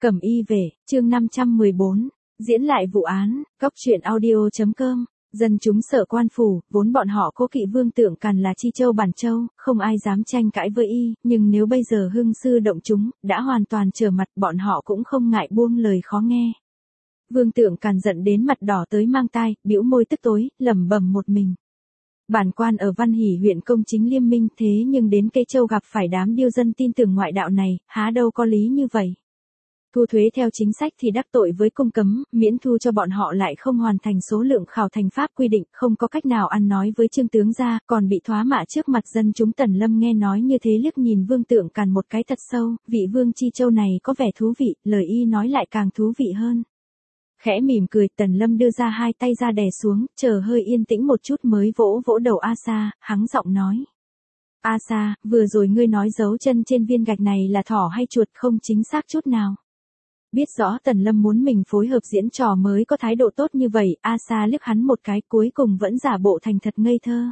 Cẩm y về, chương 514, diễn lại vụ án, cóc truyện audio.com. Dân chúng Sở Quan Phủ, vốn bọn họ cố kỵ Vương Tượng Càn là Chi Châu Bản Châu, không ai dám tranh cãi với y, nhưng nếu bây giờ hưng sư động chúng, đã hoàn toàn trở mặt, bọn họ cũng không ngại buông lời khó nghe. Vương Tượng Càn giận đến mặt đỏ tới mang tai, bĩu môi tức tối, lẩm bẩm một mình. Bản quan ở Văn Hỷ huyện công chính liêm minh, thế nhưng đến Kê Châu gặp phải đám điêu dân tin tưởng ngoại đạo này, há đâu có lý như vậy. Thu thuế theo chính sách thì đắc tội với cung cấm, miễn thu cho bọn họ lại không hoàn thành số lượng khảo thành pháp quy định, không có cách nào ăn nói với Trương tướng gia, còn bị thoá mạ trước mặt dân chúng. Tần Lâm nghe nói như thế liếc nhìn Vương Tượng Càn một cái thật sâu, vị Vương Chi Châu này có vẻ thú vị, lời y nói lại càng thú vị hơn. Khẽ mỉm cười, Tần Lâm đưa ra hai tay ra đè xuống, chờ hơi yên tĩnh một chút mới vỗ vỗ đầu A Sa, hắng giọng nói. A Sa, vừa rồi ngươi nói dấu chân trên viên gạch này là thỏ hay chuột, không chính xác chút nào. Biết rõ Tần Lâm muốn mình phối hợp diễn trò mới có thái độ tốt như vậy, A Sa liếc hắn một cái, cuối cùng vẫn giả bộ thành thật ngây thơ.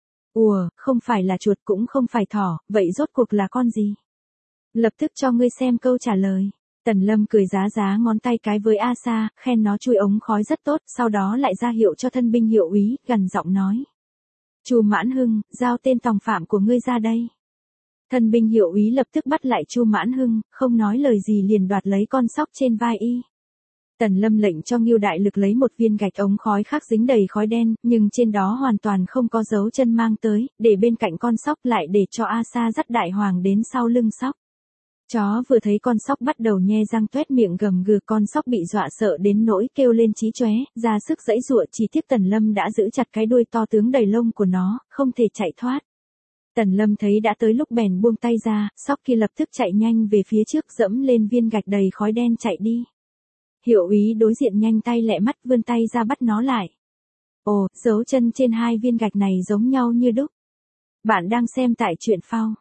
Ủa, không phải là chuột cũng không phải thỏ, vậy rốt cuộc là con gì? Lập tức cho ngươi xem câu trả lời. Tần Lâm cười giá ngón tay cái với A Sa, khen nó chui ống khói rất tốt, sau đó lại ra hiệu cho thân binh hiệu úy, gần giọng nói. Chu Mãn Hưng, giao tên tòng phạm của ngươi ra đây. Thân binh hiệu úy lập tức bắt lại Chu Mãn Hưng, không nói lời gì liền đoạt lấy con sóc trên vai y. Tần Lâm lệnh cho Ngưu Đại Lực lấy một viên gạch ống khói khác dính đầy khói đen, nhưng trên đó hoàn toàn không có dấu chân mang tới, để bên cạnh con sóc lại để cho A Sa dắt Đại Hoàng đến sau lưng sóc. Chó vừa thấy con sóc bắt đầu nhe răng toét miệng gầm gừ, con sóc bị dọa sợ đến nỗi kêu lên chí chóe, ra sức giãy giụa, chỉ tiếc Tần Lâm đã giữ chặt cái đuôi to tướng đầy lông của nó, không thể chạy thoát. Tần Lâm thấy đã tới lúc bèn buông tay ra, sóc kia lập tức chạy nhanh về phía trước, dẫm lên viên gạch đầy khói đen chạy đi. Hiệu úy đối diện nhanh tay lẹ mắt vươn tay ra bắt nó lại. Ồ, dấu chân trên hai viên gạch này giống nhau như đúc. Bạn đang xem tại truyện phao.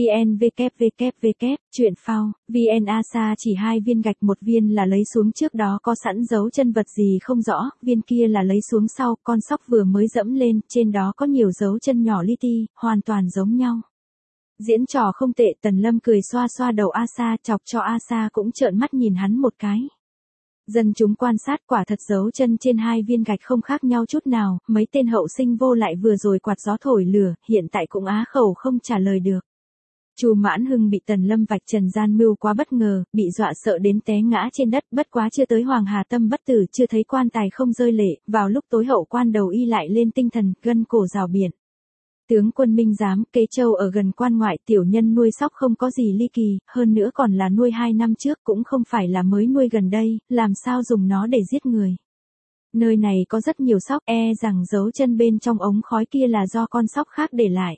Truyện phao, VN. A Sa chỉ hai viên gạch, một viên là lấy xuống trước đó có sẵn dấu chân vật gì không rõ, viên kia là lấy xuống sau, con sóc vừa mới dẫm lên, trên đó có nhiều dấu chân nhỏ li ti, hoàn toàn giống nhau. Diễn trò không tệ, Tần Lâm cười xoa xoa đầu A Sa, chọc cho A Sa cũng trợn mắt nhìn hắn một cái. Dân chúng quan sát, quả thật dấu chân trên hai viên gạch không khác nhau chút nào, mấy tên hậu sinh vô lại vừa rồi quạt gió thổi lửa, hiện tại cũng á khẩu không trả lời được. Chu Mãn Hưng bị Tần Lâm vạch trần gian mưu quá bất ngờ, bị dọa sợ đến té ngã trên đất, bất quá chưa tới Hoàng Hà Tâm bất tử, chưa thấy quan tài không rơi lệ, vào lúc tối hậu quan đầu y lại lên tinh thần, gân cổ rào biển. Tướng quân Minh giám, Kế Châu ở gần quan ngoại, tiểu nhân nuôi sóc không có gì ly kỳ, hơn nữa còn là nuôi 2 năm trước, cũng không phải là mới nuôi gần đây, làm sao dùng nó để giết người. Nơi này có rất nhiều sóc, rằng dấu chân bên trong ống khói kia là do con sóc khác để lại.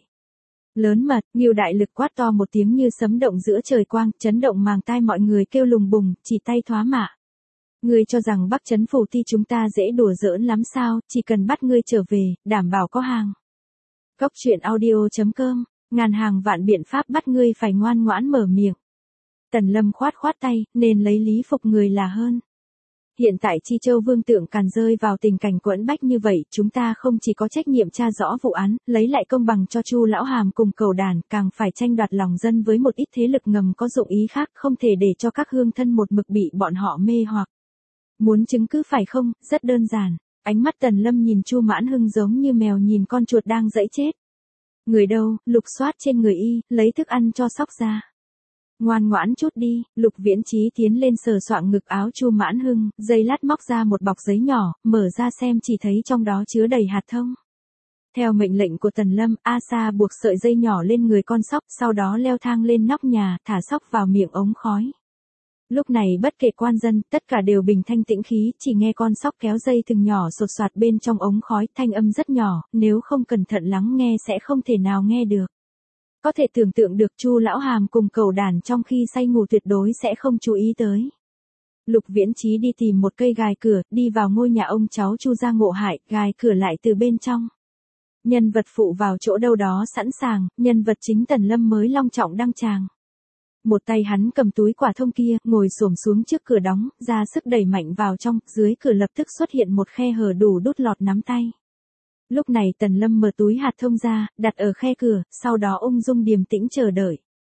Lớn mật, Ngưu Đại Lực quát to một tiếng như sấm động giữa trời quang, chấn động màng tai mọi người kêu lùng bùng, chỉ tay thoá mạ. Ngươi cho rằng Bắc Trấn Phủ Ti chúng ta dễ đùa giỡn lắm sao, chỉ cần bắt ngươi trở về, đảm bảo có hàng. Cóc truyện audio.com, ngàn hàng vạn biện pháp bắt ngươi phải ngoan ngoãn mở miệng. Tần Lâm khoát tay, nên lấy lý phục người là hơn. Hiện tại Chi Châu Vương Tượng Càn rơi vào tình cảnh quẫn bách như vậy, chúng ta không chỉ có trách nhiệm tra rõ vụ án, lấy lại công bằng cho Chu Lão Hàm cùng Cầu Đàn, càng phải tranh đoạt lòng dân với một ít thế lực ngầm có dụng ý khác, không thể để cho các hương thân một mực bị bọn họ mê hoặc. Muốn chứng cứ phải không, rất đơn giản. Ánh mắt Tần Lâm nhìn Chu Mãn Hưng giống như mèo nhìn con chuột đang giãy chết. Người đâu, lục soát trên người y, lấy thức ăn cho sóc ra. Ngoan ngoãn chút đi, Lục Viễn Chí tiến lên sờ soạng ngực áo Chu Mãn Hưng, giây lát móc ra một bọc giấy nhỏ, mở ra xem chỉ thấy trong đó chứa đầy hạt thông. Theo mệnh lệnh của Tần Lâm, A Sa buộc sợi dây nhỏ lên người con sóc, sau đó leo thang lên nóc nhà, thả sóc vào miệng ống khói. Lúc này bất kể quan dân, tất cả đều bình thanh tĩnh khí, chỉ nghe con sóc kéo dây thừng nhỏ sột soạt bên trong ống khói, thanh âm rất nhỏ, nếu không cẩn thận lắng nghe sẽ không thể nào nghe được. Có thể tưởng tượng được Chu Lão Hàm cùng Cầu Đàn trong khi say ngủ tuyệt đối sẽ không chú ý tới. Lục Viễn Chí đi tìm một cây gài cửa, đi vào ngôi nhà ông cháu Chu gia Ngộ Hại, gài cửa lại từ bên trong. Nhân vật phụ vào chỗ đâu đó sẵn sàng, nhân vật chính Tần Lâm mới long trọng đăng tràng. Một tay hắn cầm túi quả thông kia, ngồi xổm xuống trước cửa đóng, ra sức đẩy mạnh vào trong, dưới cửa lập tức xuất hiện một khe hở đủ đút lọt nắm tay. Lúc này Tần Lâm mở túi hạt thông ra, đặt ở khe cửa, sau đó ung dung điềm tĩnh chờ đợi.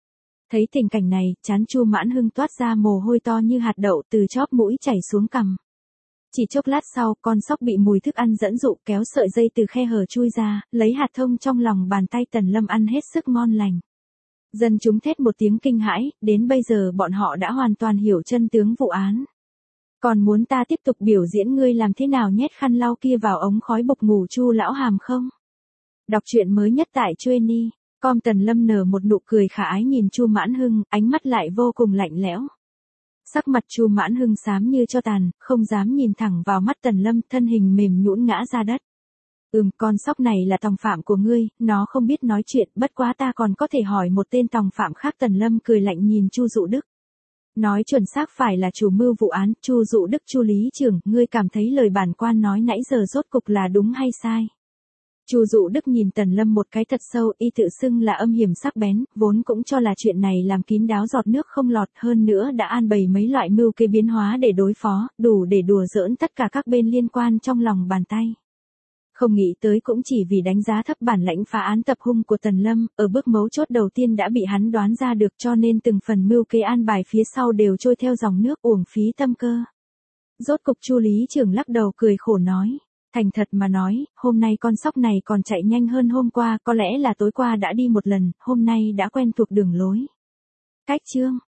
Thấy tình cảnh này, trán Chu Mãn Hưng toát ra mồ hôi to như hạt đậu từ chóp mũi chảy xuống cằm. Chỉ chốc lát sau, con sóc bị mùi thức ăn dẫn dụ kéo sợi dây từ khe hở chui ra, lấy hạt thông trong lòng bàn tay Tần Lâm ăn hết sức ngon lành. Dân chúng thét một tiếng kinh hãi, đến bây giờ bọn họ đã hoàn toàn hiểu chân tướng vụ án. Còn muốn ta tiếp tục biểu diễn ngươi làm thế nào nhét khăn lau kia vào ống khói bục ngủ Chu lão hàm không? Đọc truyện mới nhất tại Chueny.com. Tần Lâm nở một nụ cười khả ái nhìn Chu Mãn Hưng, ánh mắt lại vô cùng lạnh lẽo. Sắc mặt Chu Mãn Hưng xám như tro tàn, không dám nhìn thẳng vào mắt Tần Lâm, thân hình mềm nhũn ngã ra đất. Con sóc này là tòng phạm của ngươi, nó không biết nói chuyện, bất quá ta còn có thể hỏi một tên tòng phạm khác. Tần Lâm cười lạnh nhìn Chu Dụ Đức. Nói chuẩn xác phải là chủ mưu vụ án, Chu Dụ Đức. Chu lý trưởng, ngươi cảm thấy lời bản quan nói nãy giờ rốt cục là đúng hay sai? Chu Dụ Đức nhìn Tần Lâm một cái thật sâu, y tự xưng là âm hiểm sắc bén, vốn cũng cho là chuyện này làm kín đáo giọt nước không lọt, hơn nữa đã an bày mấy loại mưu kế biến hóa để đối phó, đủ để đùa giỡn tất cả các bên liên quan trong lòng bàn tay. Không nghĩ tới cũng chỉ vì đánh giá thấp bản lãnh phá án tập hung của Tần Lâm, ở bước mấu chốt đầu tiên đã bị hắn đoán ra được, cho nên từng phần mưu kế an bài phía sau đều trôi theo dòng nước, uổng phí tâm cơ. Rốt cục Chu lý trưởng lắc đầu cười khổ nói. Thành thật mà nói, hôm nay con sóc này còn chạy nhanh hơn hôm qua, có lẽ là tối qua đã đi một lần, hôm nay đã quen thuộc đường lối. Cách chương